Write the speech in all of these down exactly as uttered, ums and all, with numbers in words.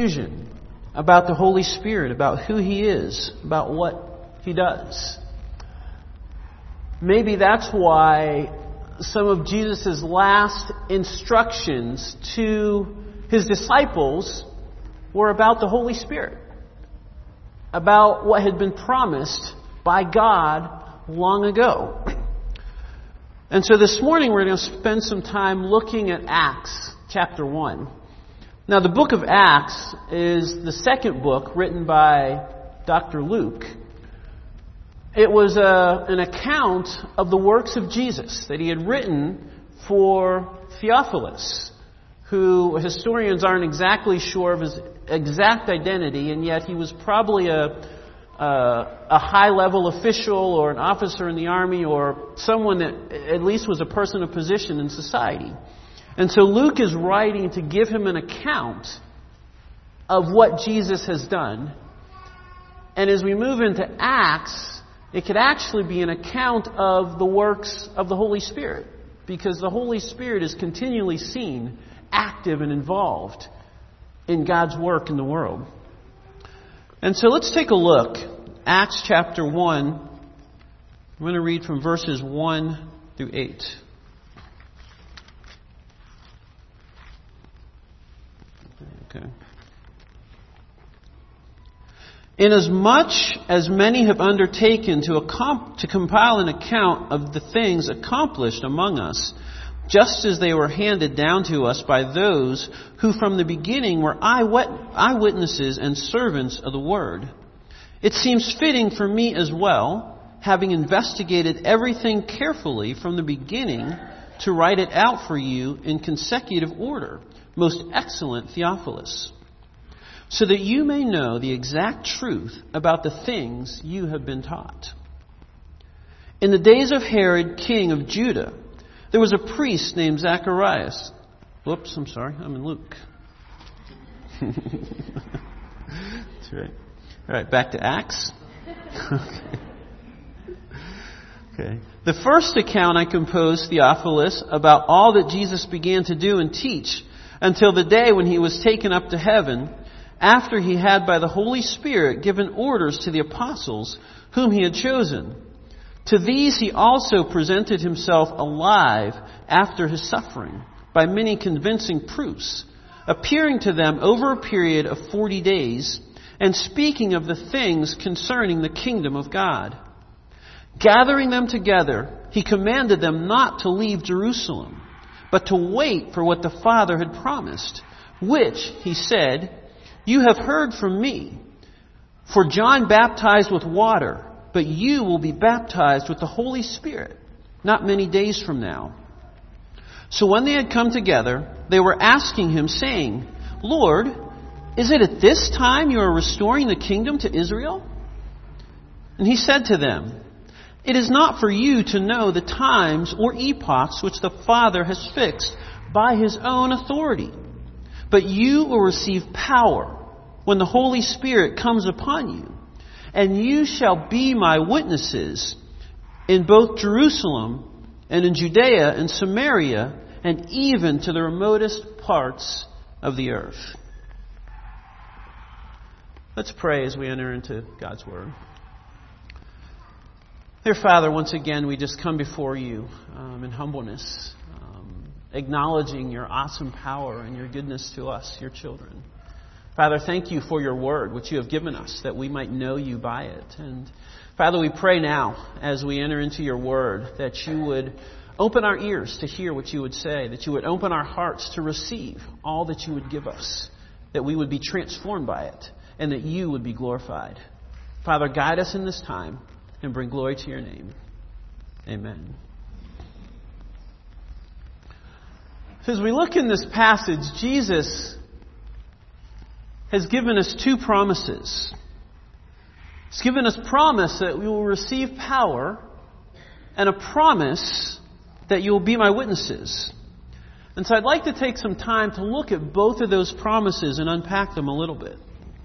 confusion about the Holy Spirit, about who He is, about what He does. Maybe that's why some of Jesus' last instructions to His disciples were about the Holy Spirit, about what had been promised by God long ago. And so this morning we're going to spend some time looking at Acts chapter one. Now the book of Acts is the second book written by Doctor Luke. It was a, an account of the works of Jesus that he had written for Theophilus, who historians aren't exactly sure of his exact identity, and yet he was probably a, a, a high-level official or an officer in the army or someone that at least was a person of position in society. And so Luke is writing to give him an account of what Jesus has done. And as we move into Acts, it could actually be an account of the works of the Holy Spirit, because the Holy Spirit is continually seen active and involved in God's work in the world. And so let's take a look. Acts chapter one. I'm going to read from verses one through eight. Okay. Inasmuch as many have undertaken to, accom- to compile an account of the things accomplished among us, just as they were handed down to us by those who from the beginning were eyewitnesses and servants of the word, it seems fitting for me as well, having investigated everything carefully from the beginning, to write it out for you in consecutive order, most excellent Theophilus, so that you may know the exact truth about the things you have been taught. In the days of Herod, king of Judah, there was a priest named Zacharias. Whoops, I'm sorry, I'm in Luke. That's right. All right, back to Acts. Okay. Okay. The first account I composed, Theophilus, about all that Jesus began to do and teach until the day when He was taken up to heaven, after He had by the Holy Spirit given orders to the apostles whom He had chosen. To these He also presented Himself alive after His suffering, by many convincing proofs, appearing to them over a period of forty days, and speaking of the things concerning the kingdom of God. Gathering them together, He commanded them not to leave Jerusalem, but to wait for what the Father had promised, which, He said, you have heard from me. For John baptized with water, but you will be baptized with the Holy Spirit not many days from now. So when they had come together, they were asking Him, saying, Lord, is it at this time you are restoring the kingdom to Israel? And He said to them, it is not for you to know the times or epochs which the Father has fixed by His own authority. But you will receive power when the Holy Spirit comes upon you, and you shall be my witnesses in both Jerusalem and in Judea and Samaria and even to the remotest parts of the earth. Let's pray as we enter into God's Word. Dear Father, once again we just come before You um, in humbleness, um, acknowledging Your awesome power and Your goodness to us, Your children. Father, thank You for Your Word, which You have given us, that we might know You by it. And Father, we pray now, as we enter into Your Word, that You would open our ears to hear what You would say, that You would open our hearts to receive all that You would give us, that we would be transformed by it, and that You would be glorified. Father, guide us in this time and bring glory to Your name. Amen. As we look in this passage, Jesus has given us two promises. He's given us promise that we will receive power and a promise that you will be my witnesses. And so I'd like to take some time to look at both of those promises and unpack them a little bit.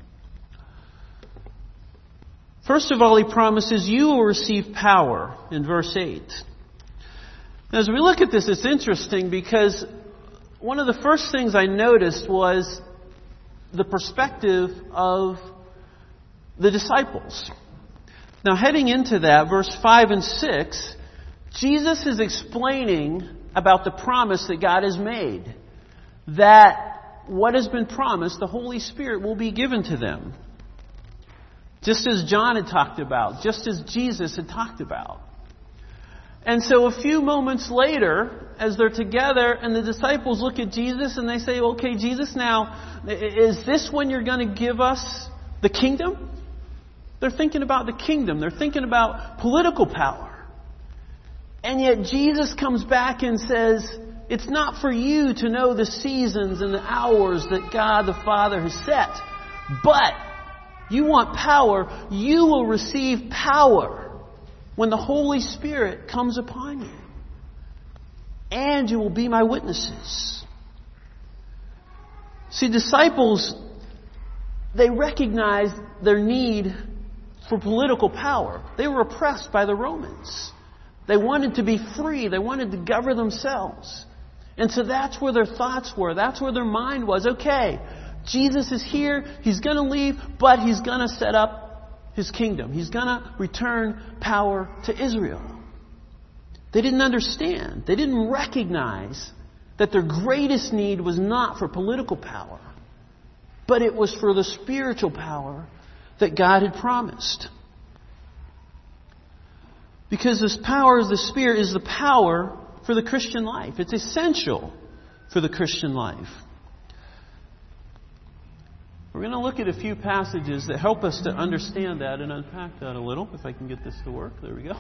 First of all, He promises you will receive power in verse eight. As we look at this, it's interesting because one of the first things I noticed was the perspective of the disciples. Now, heading into that, verse five and six, Jesus is explaining about the promise that God has made. That what has been promised, the Holy Spirit will be given to them. Just as John had talked about, just as Jesus had talked about. And so a few moments later, as they're together and the disciples look at Jesus and they say, okay, Jesus, now, is this when you're going to give us the kingdom? They're thinking about the kingdom. They're thinking about political power. And yet Jesus comes back and says, it's not for you to know the seasons and the hours that God the Father has set. But you want power, you will receive power when the Holy Spirit comes upon you. And you will be my witnesses. See, disciples, they recognized their need for political power. They were oppressed by the Romans. They wanted to be free. They wanted to govern themselves. And so that's where their thoughts were. That's where their mind was. Okay, Jesus is here. He's going to leave, but He's going to set up His kingdom. He's going to return power to Israel. They didn't understand. They didn't recognize that their greatest need was not for political power, but it was for the spiritual power that God had promised. Because this power of the Spirit is the power for the Christian life. It's essential for the Christian life. We're going to look at a few passages that help us to understand that and unpack that a little. If I can get this to work. There we go.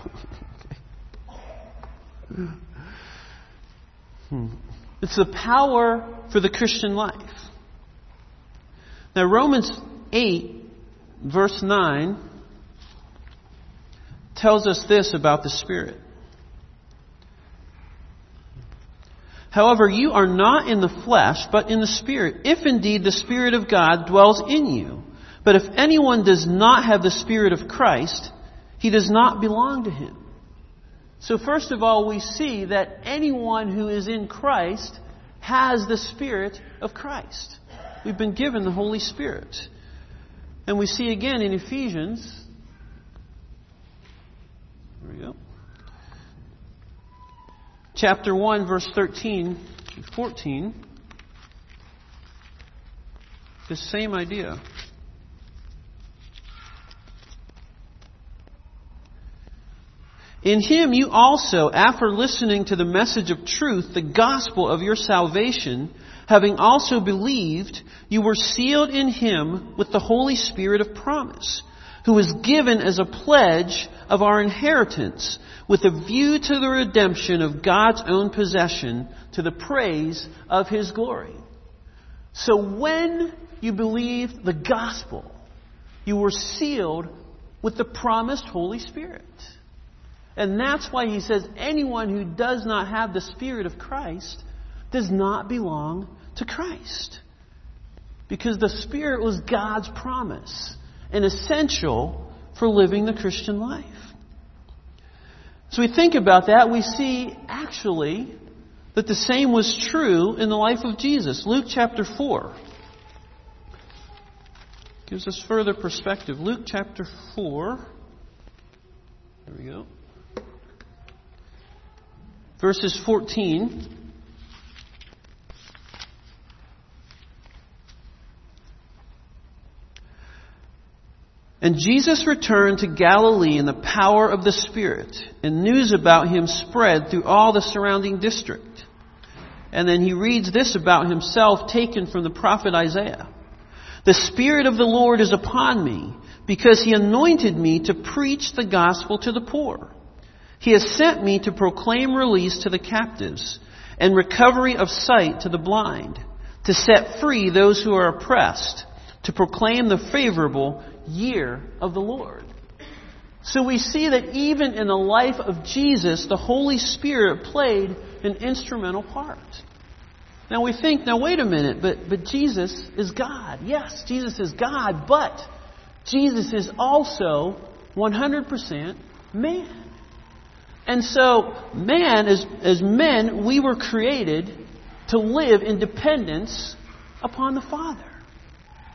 Okay. Hmm. It's the power for the Christian life. Now, Romans eight, verse nine, tells us this about the Spirit. However, you are not in the flesh, but in the Spirit, if indeed the Spirit of God dwells in you. But if anyone does not have the Spirit of Christ, he does not belong to Him. So first of all, we see that anyone who is in Christ has the Spirit of Christ. We've been given the Holy Spirit. And we see again in Ephesians, there we go, chapter one, verse thirteen and fourteen, the same idea. In Him you also, after listening to the message of truth, the gospel of your salvation, having also believed, you were sealed in Him with the Holy Spirit of promise, who was given as a pledge of our inheritance, with a view to the redemption of God's own possession, to the praise of His glory. So when you believed the gospel, you were sealed with the promised Holy Spirit. And that's why he says anyone who does not have the Spirit of Christ does not belong to Christ. Because the Spirit was God's promise and essential for living the Christian life. So we think about that, we see actually that the same was true in the life of Jesus. Luke chapter four gives us further perspective. Luke chapter four. There we go. Verses fourteen. And Jesus returned to Galilee in the power of the Spirit, and news about Him spread through all the surrounding district. And then he reads this about himself, taken from the prophet Isaiah. The Spirit of the Lord is upon me, because He anointed me to preach the gospel to the poor. He has sent me to proclaim release to the captives, and recovery of sight to the blind, to set free those who are oppressed, to proclaim the favorable year of the Lord. So we see that even in the life of Jesus, the Holy Spirit played an instrumental part. Now we think, now wait a minute, but, but Jesus is God. Yes, Jesus is God, but Jesus is also one hundred percent man. And so, man, as, as men, we were created to live in dependence upon the Father.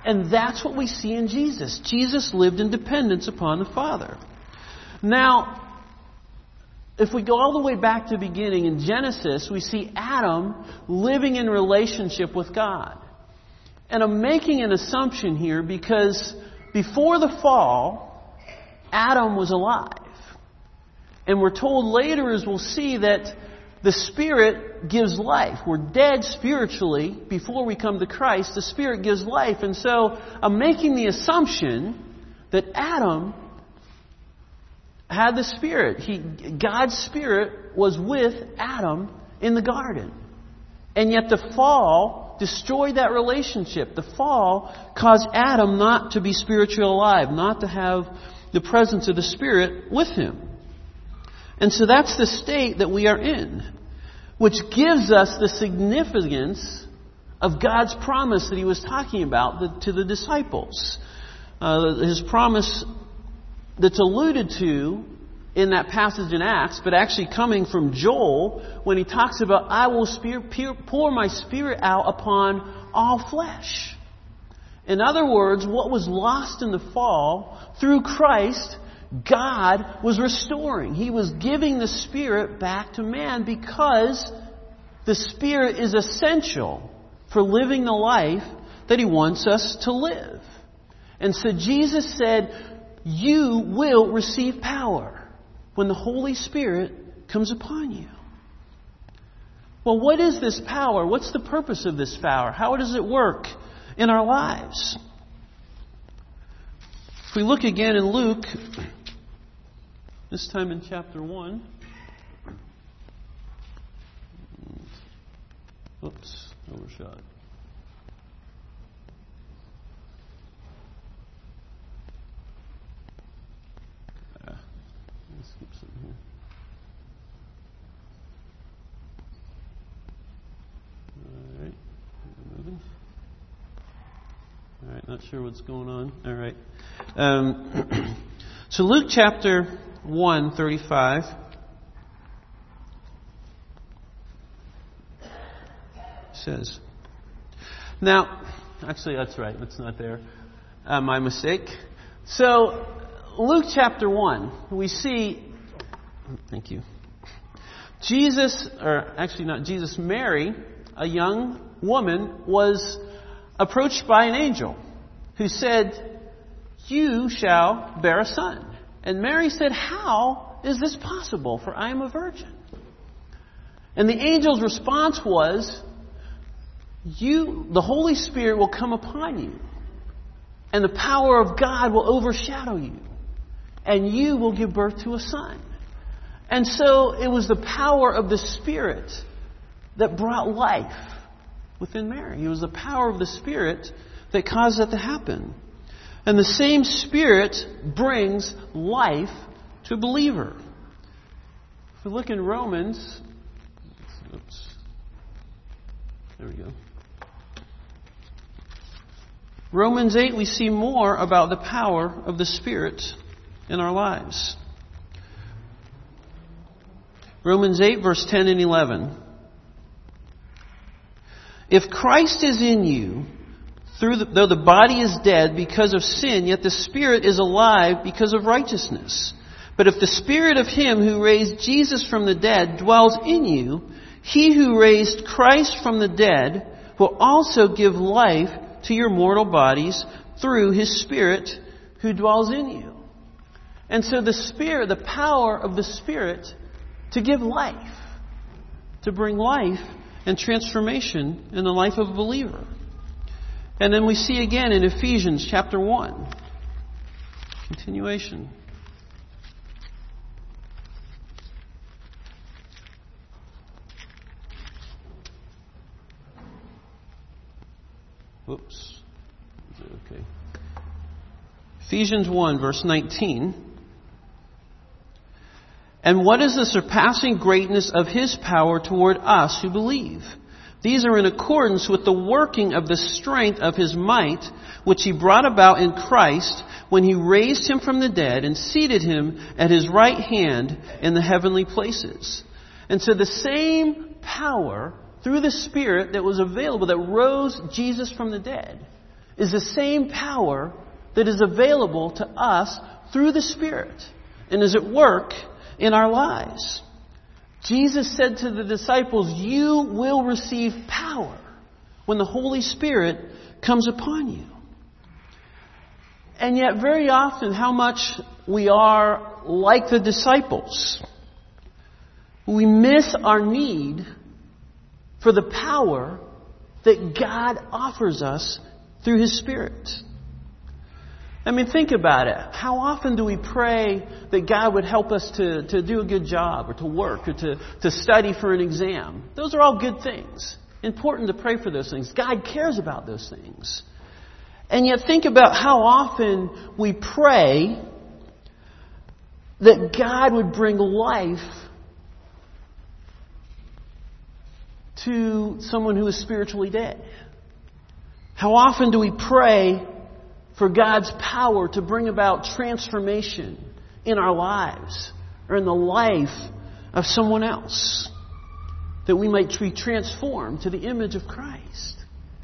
And that's what we see in Jesus. Jesus lived in dependence upon the Father. Now, if we go all the way back to the beginning, in Genesis, we see Adam living in relationship with God. And I'm making an assumption here because before the fall, Adam was alive. And we're told later, as we'll see, that the Spirit gives life. We're dead spiritually before we come to Christ. The Spirit gives life. And so I'm making the assumption that Adam had the Spirit. He, God's Spirit was with Adam in the garden. And yet the fall destroyed that relationship. The fall caused Adam not to be spiritually alive, not to have the presence of the Spirit with him. And so that's the state that we are in, which gives us the significance of God's promise that He was talking about to the disciples. Uh, his promise that's alluded to in that passage in Acts, but actually coming from Joel when he talks about, I will pour my Spirit out upon all flesh. In other words, what was lost in the fall, through Christ, God was restoring. He was giving the Spirit back to man because the Spirit is essential for living the life that He wants us to live. And so Jesus said, you will receive power when the Holy Spirit comes upon you. Well, what is this power? What's the purpose of this power? How does it work in our lives? If we look again in Luke, this time in chapter one. Oops, overshot. Ah, let's skip something here. All right, moving. All right, not sure what's going on. All right. Um, so Luke chapter one thirty-five. Says, now, actually that's right, that's not there. Uh, my mistake. So, Luke chapter one, we see, thank you, Jesus, or actually not Jesus, Mary, a young woman, was approached by an angel who said, you shall bear a son. And Mary said, how is this possible? For I am a virgin. And the angel's response was, You, the Holy Spirit will come upon you, and the power of God will overshadow you, and you will give birth to a son. And so it was the power of the Spirit that brought life within Mary. It was the power of the Spirit that caused that to happen. And the same Spirit brings life to a believer. If we look in Romans, oops, there we go. Romans eight, we see more about the power of the Spirit in our lives. Romans eight, verse ten and eleven. If Christ is in you, through the, though the body is dead because of sin, yet the Spirit is alive because of righteousness. But if the Spirit of Him who raised Jesus from the dead dwells in you, He who raised Christ from the dead will also give life to your mortal bodies through His Spirit who dwells in you. And so the Spirit, the power of the Spirit to give life, to bring life and transformation in the life of a believer. And then we see again in Ephesians chapter one, continuation. Whoops. Is it okay? Ephesians one, verse nineteen. And what is the surpassing greatness of His power toward us who believe? These are in accordance with the working of the strength of His might, which He brought about in Christ when He raised Him from the dead and seated Him at His right hand in the heavenly places. And so the same power through the Spirit that was available, that rose Jesus from the dead, is the same power that is available to us through the Spirit and is at work in our lives. Jesus said to the disciples, "You will receive power when the Holy Spirit comes upon you." And yet very often how much we are like the disciples. We miss our need for the power that God offers us through His Spirit. I mean, think about it. How often do we pray that God would help us to, to do a good job or to work or to, to study for an exam? Those are all good things. Important to pray for those things. God cares about those things. And yet think about how often we pray that God would bring life to someone who is spiritually dead. How often do we pray for God's power to bring about transformation in our lives or in the life of someone else, that we might be transformed to the image of Christ?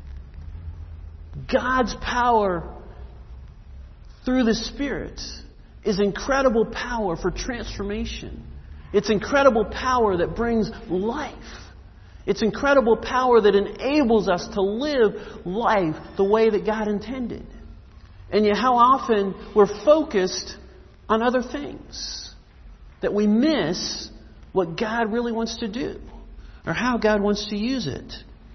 God's power through the Spirit is incredible power for transformation. It's incredible power that brings life. It's incredible power that enables us to live life the way that God intended. And yet how often we're focused on other things, that we miss what God really wants to do or how God wants to use it.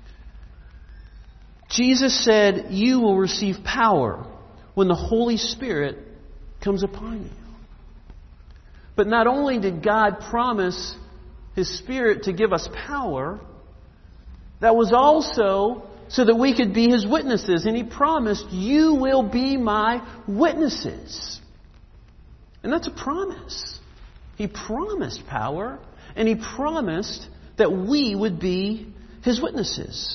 Jesus said, "You will receive power when the Holy Spirit comes upon you." But not only did God promise His Spirit to give us power, that was also so that we could be His witnesses. And He promised, "You will be my witnesses." And that's a promise. He promised power, and He promised that we would be His witnesses.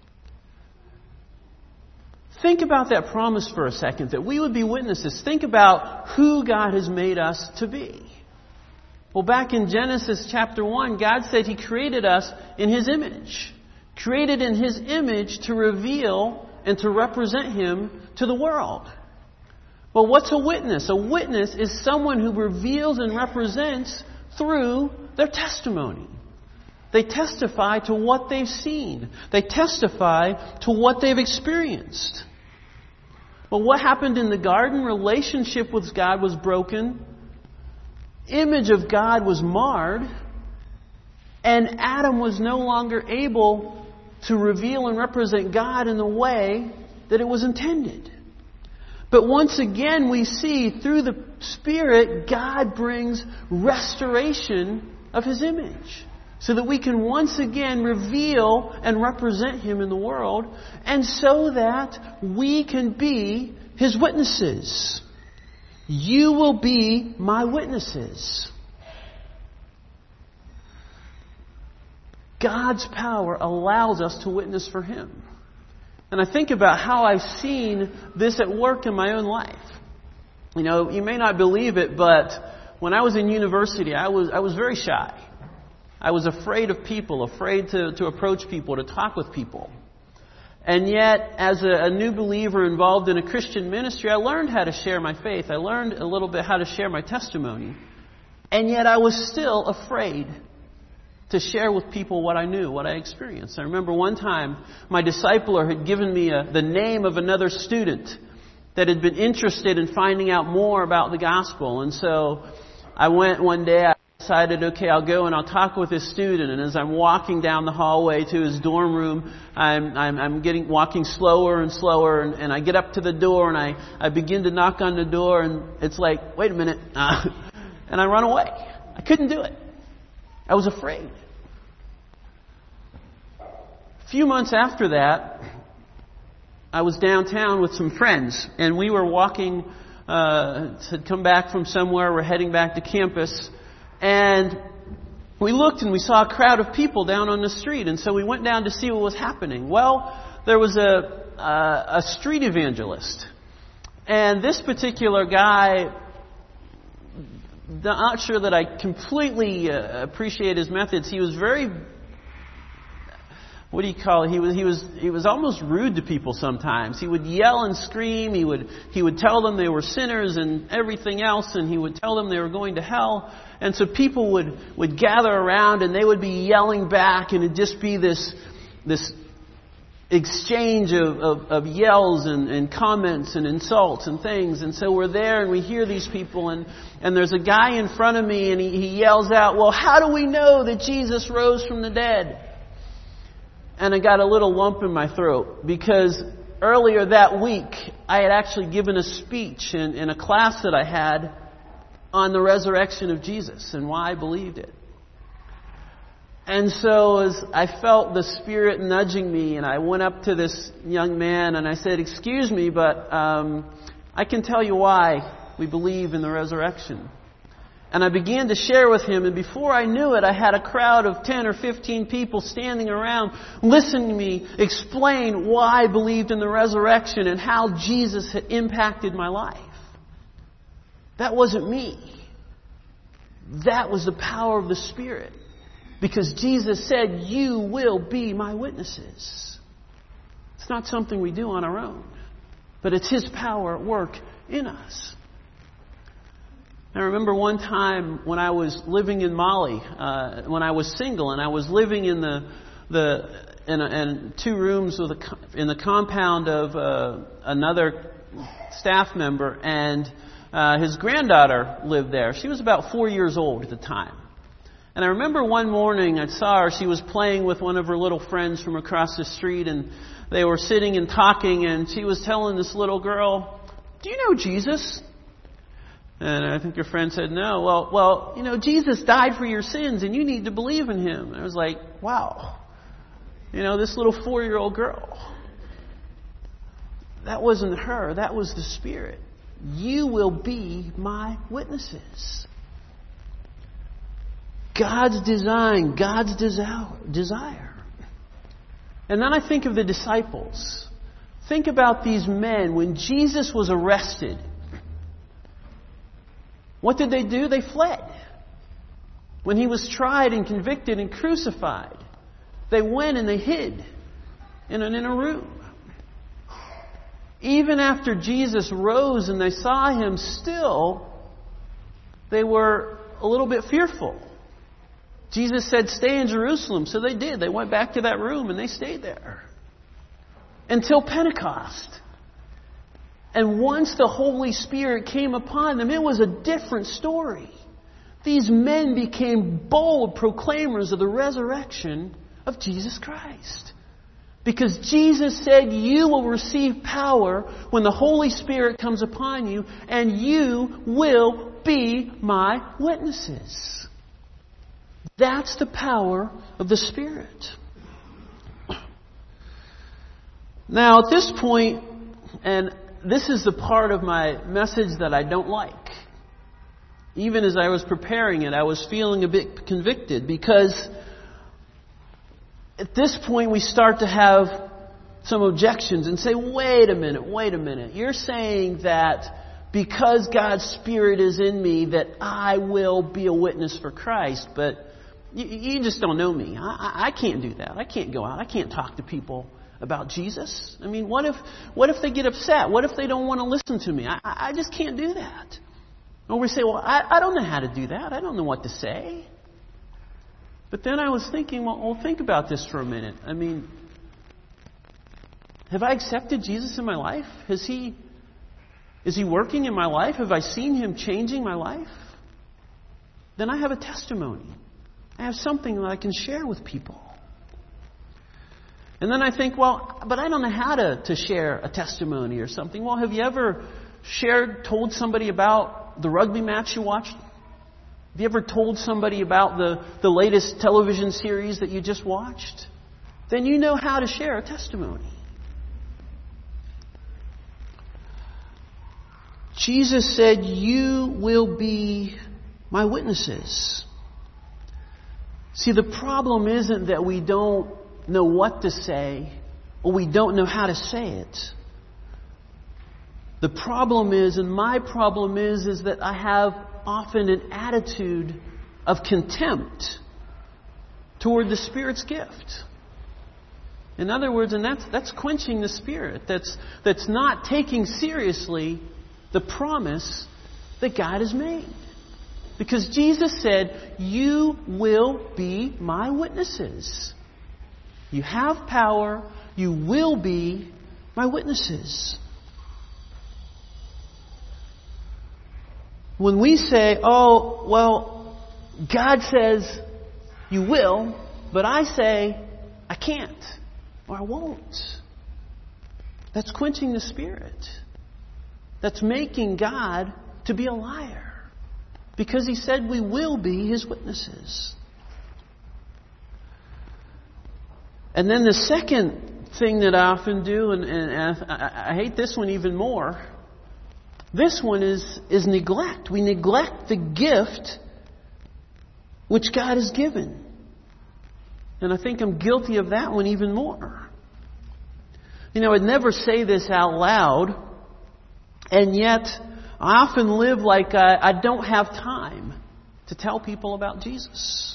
Think about that promise for a second, that we would be witnesses. Think about who God has made us to be. Well, back in Genesis chapter one, God said He created us in His image. Created in His image to reveal and to represent Him to the world. Well, what's a witness? A witness is someone who reveals and represents through their testimony. They testify to what they've seen. They testify to what they've experienced. Well, what happened in the garden? Relationship with God was broken. Image of God was marred. And Adam was no longer able to reveal and represent God in the way that it was intended. But once again, we see through the Spirit, God brings restoration of His image, so that we can once again reveal and represent Him in the world, and so that we can be His witnesses. You will be my witnesses. God's power allows us to witness for Him. And I think about how I've seen this at work in my own life. You know, you may not believe it, but when I was in university, I was I was very shy. I was afraid of people, afraid to, to approach people, to talk with people. And yet, as a, a new believer involved in a Christian ministry, I learned how to share my faith. I learned a little bit how to share my testimony. And yet I was still afraid to share with people what I knew, what I experienced. I remember one time my discipler had given me a, the name of another student that had been interested in finding out more about the gospel. And so I went one day, I decided, okay, I'll go and I'll talk with this student. And as I'm walking down the hallway to his dorm room, I'm, I'm, I'm getting walking slower and slower. And, and I get up to the door and I, I begin to knock on the door. And it's like, wait a minute. Uh, and I run away. I couldn't do it. I was afraid. A few months after that, I was downtown with some friends, and we were walking, uh, had come back from somewhere, we're heading back to campus, and we looked and we saw a crowd of people down on the street, and so we went down to see what was happening. Well, there was a, a, a street evangelist, and this particular guy, not sure that I completely uh, appreciate his methods. He was very what do you call it? He was, he was, he was almost rude to people sometimes. He would yell and scream. He would, he would tell them they were sinners and everything else, and he would tell them they were going to hell. And so people would, would gather around and they would be yelling back, and it'd just be this, this exchange of, of, of yells and, and comments and insults and things. And so we're there and we hear these people, and, and there's a guy in front of me, and he, he yells out, "Well, how do we know that Jesus rose from the dead?" And I got a little lump in my throat, because earlier that week I had actually given a speech in, in a class that I had on the resurrection of Jesus and why I believed it. And so as I felt the Spirit nudging me, and I went up to this young man and I said, "Excuse me, but um, I can tell you why we believe in the resurrection." And I began to share with him, and before I knew it, I had a crowd of ten or fifteen people standing around listening to me explain why I believed in the resurrection and how Jesus had impacted my life. That wasn't me. That was the power of the Spirit. Because Jesus said, "You will be my witnesses." It's not something we do on our own, but it's His power at work in us. I remember one time when I was living in Mali, uh, when I was single, and I was living in the the in, a, in two rooms with a, in the compound of uh, another staff member, and uh, his granddaughter lived there. She was about four years old at the time. And I remember one morning I saw her. She was playing with one of her little friends from across the street, and they were sitting and talking, and she was telling this little girl, "Do you know Jesus?" And I think your friend said, "No." Well, well, you know, Jesus died for your sins and you need to believe in Him. And I was like, wow. You know, this little four-year-old girl. That wasn't her. That was the Spirit. You will be my witnesses. God's design, God's desire. And then I think of the disciples. Think about these men. When Jesus was arrested, what did they do? They fled. When He was tried and convicted and crucified, they went and they hid in an inner room. Even after Jesus rose and they saw Him, still they were a little bit fearful. Jesus said, "Stay in Jerusalem." So they did. They went back to that room and they stayed there until Pentecost. And once the Holy Spirit came upon them, it was a different story. These men became bold proclaimers of the resurrection of Jesus Christ. Because Jesus said, "You will receive power when the Holy Spirit comes upon you, and you will be my witnesses." That's the power of the Spirit. Now, at this point, and this is the part of my message that I don't like. Even as I was preparing it, I was feeling a bit convicted, because at this point we start to have some objections and say, wait a minute, wait a minute. You're saying that because God's Spirit is in me that I will be a witness for Christ, but you, you just don't know me. I, I can't do that. I can't go out. I can't talk to people about Jesus. I mean, what if what if they get upset? What if they don't want to listen to me? I, I just can't do that. Or we say, well, I, I don't know how to do that. I don't know what to say. But then I was thinking, well, well, think about this for a minute. I mean, have I accepted Jesus in my life? Has He, is He working in my life? Have I seen Him changing my life? Then I have a testimony. I have something that I can share with people. And then I think, well, but I don't know how to, to share a testimony or something. Well, have you ever shared, told somebody about the rugby match you watched? Have you ever told somebody about the, the latest television series that you just watched? Then you know how to share a testimony. Jesus said, "You will be my witnesses." See, the problem isn't that we don't know what to say, or we don't know how to say it. The problem is, and my problem is, is that I have often an attitude of contempt toward the Spirit's gift. In other words, and that's that's quenching the Spirit. That's that's not taking seriously the promise that God has made. Because Jesus said, you will be my witnesses. You have power. You will be my witnesses. When we say, oh, well, God says you will, but I say I can't or I won't. That's quenching the Spirit. That's making God to be a liar. Because He said we will be His witnesses. And then the second thing that I often do, and, and I, I hate this one even more, this one is, is neglect. We neglect the gift which God has given. And I think I'm guilty of that one even more. You know, I'd never say this out loud, and yet I often live like I, I don't have time to tell people about Jesus.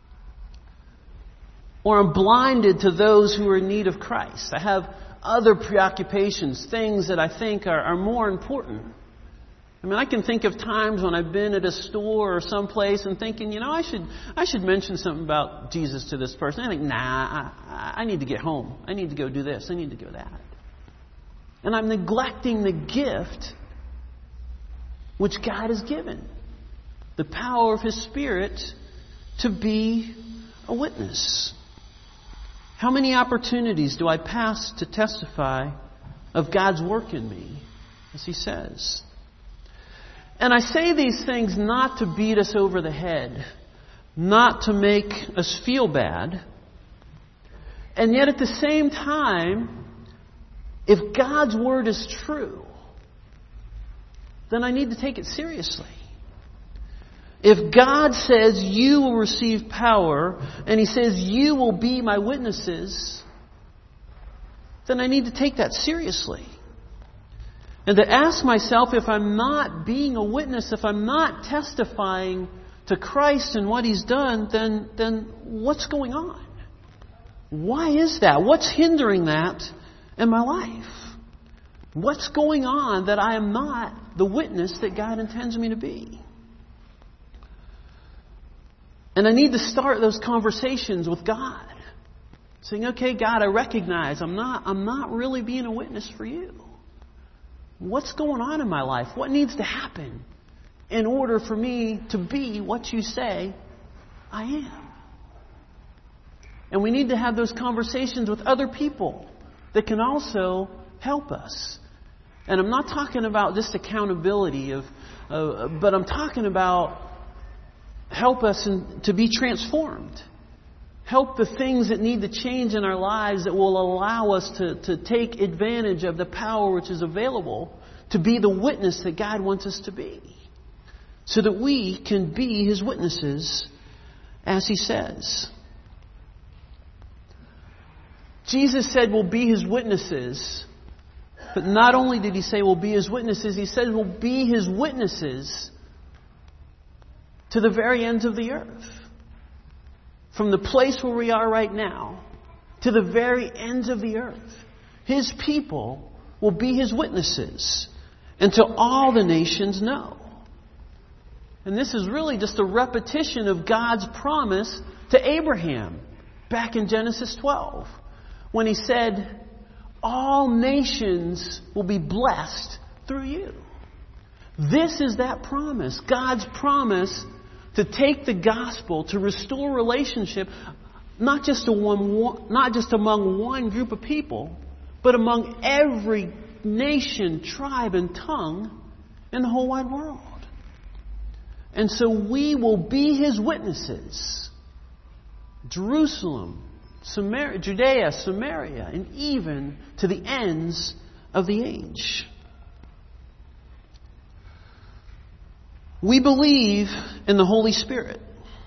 Or I'm blinded to those who are in need of Christ. I have other preoccupations, things that I think are, are more important. I mean, I can think of times when I've been at a store or someplace and thinking, you know, I should I should mention something about Jesus to this person. I think, nah, I, I need to get home. I need to go do this. I need to go that. And I'm neglecting the gift which God has given. The power of His Spirit to be a witness. How many opportunities do I pass to testify of God's work in me, as He says? And I say these things not to beat us over the head, not to make us feel bad. And yet at the same time, if God's Word is true, then I need to take it seriously. If God says you will receive power, and He says you will be my witnesses, then I need to take that seriously. And to ask myself, if I'm not being a witness, if I'm not testifying to Christ and what He's done, then, then what's going on? Why is that? What's hindering that in my life? What's going on that I am not the witness that God intends me to be? And I need to start those conversations with God. Saying, okay, God, I recognize I'm not, I'm not really being a witness for you. What's going on in my life? What needs to happen in order for me to be what you say I am? And we need to have those conversations with other people that can also help us. And I'm not talking about just accountability, of, uh, but I'm talking about help us in, to be transformed. Help the things that need to change in our lives that will allow us to, to take advantage of the power which is available to be the witness that God wants us to be. So that we can be His witnesses as He says. Jesus said we'll be His witnesses. But not only did He say we'll be His witnesses, He said we'll be His witnesses to the very ends of the earth. From the place where we are right now to the very ends of the earth. His people will be His witnesses until all the nations know. And this is really just a repetition of God's promise to Abraham back in Genesis twelve. When He said, all nations will be blessed through you. This is that promise. God's promise to take the gospel, to restore relationship, not just to one, not just among one group of people, but among every nation, tribe, and tongue in the whole wide world. And so we will be His witnesses. Jerusalem, Samaria, Judea, Samaria, and even to the ends of the age. We believe in the Holy Spirit.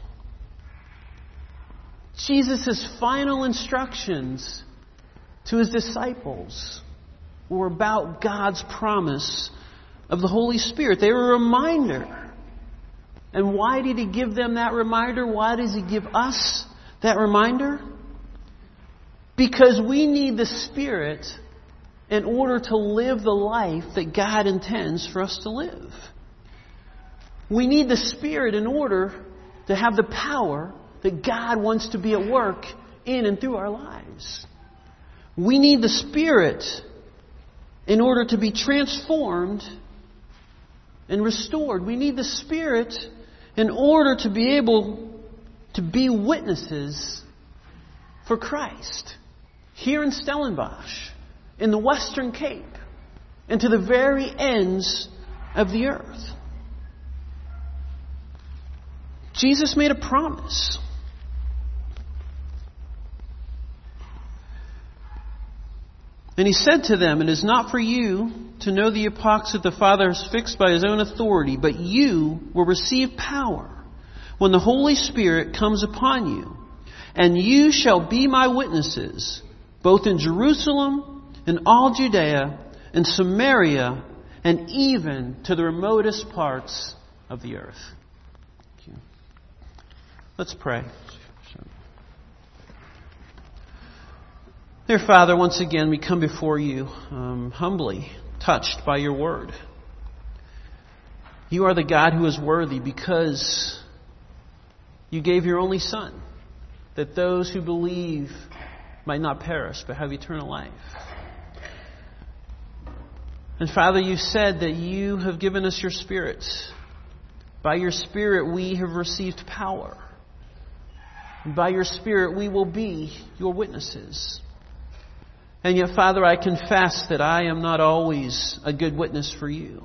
Jesus' final instructions to His disciples were about God's promise of the Holy Spirit. They were a reminder. And why did He give them that reminder? Why does He give us that reminder? Because we need the Spirit in order to live the life that God intends for us to live. We need the Spirit in order to have the power that God wants to be at work in and through our lives. We need the Spirit in order to be transformed and restored. We need the Spirit in order to be able to be witnesses for Christ here in Stellenbosch, in the Western Cape, and to the very ends of the earth. Jesus made a promise. And He said to them, "It is not for you to know the epochs that the Father has fixed by His own authority, but you will receive power when the Holy Spirit comes upon you. And you shall be my witnesses, both in Jerusalem and all Judea and Samaria and even to the remotest parts of the earth." Thank you. Let's pray. Dear Father, once again we come before you um, humbly, touched by your word. You are the God who is worthy because you gave your only Son, that those who believe might not perish but have eternal life. And Father, you said that you have given us your Spirit. By your Spirit we have received power. And by your Spirit we will be your witnesses. And yet, Father, I confess that I am not always a good witness for you.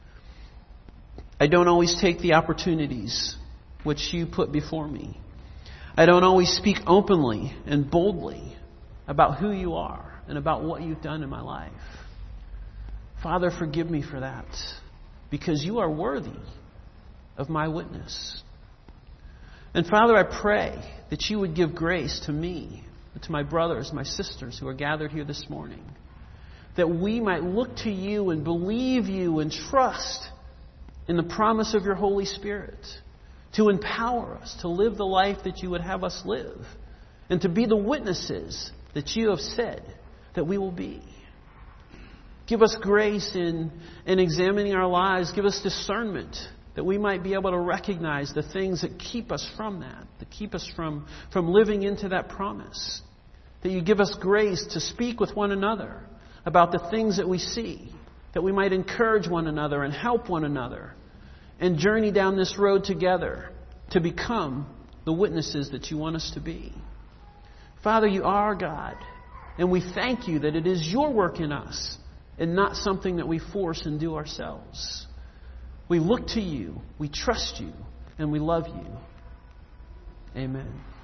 I don't always take the opportunities which you put before me. I don't always speak openly and boldly about who you are and about what you've done in my life. Father, forgive me for that, because you are worthy of my witness. And Father, I pray that you would give grace to me, to my brothers, my sisters who are gathered here this morning, that we might look to you and believe you and trust in the promise of your Holy Spirit to empower us to live the life that you would have us live and to be the witnesses that you have said that we will be. Give us grace in, in examining our lives. Give us discernment that we might be able to recognize the things that keep us from that, that keep us from, from living into that promise. That you give us grace to speak with one another about the things that we see, that we might encourage one another and help one another and journey down this road together to become the witnesses that you want us to be. Father, you are God, and we thank you that it is your work in us and not something that we force and do ourselves. We look to you, we trust you, and we love you. Amen.